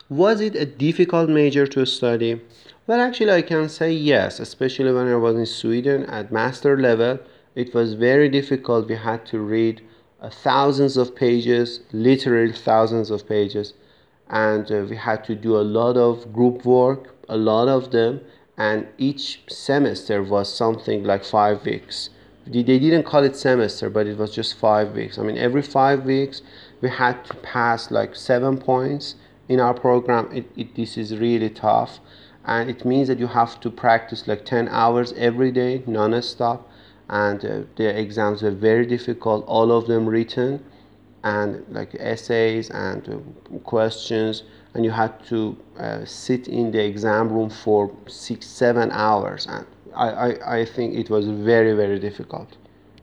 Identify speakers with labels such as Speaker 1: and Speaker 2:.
Speaker 1: Was it a difficult major to study? Well, actually, I can say yes, especially when I was in Sweden at master level. It was very difficult. We had to read thousands of pages, literally thousands of pages, and we had to do a lot of group work, a lot of them, and each semester was something like 5 weeks. They didn't call it semester, but it was just 5 weeks. I mean, every 5 weeks we had to pass like 7 points in our program. This is really tough, and it means that you have to practice like 10 hours every day non-stop, and the exams were very difficult, all of them written, and like essays and questions, and you had to sit in the exam room for 6 7 hours, and I think it was very difficult.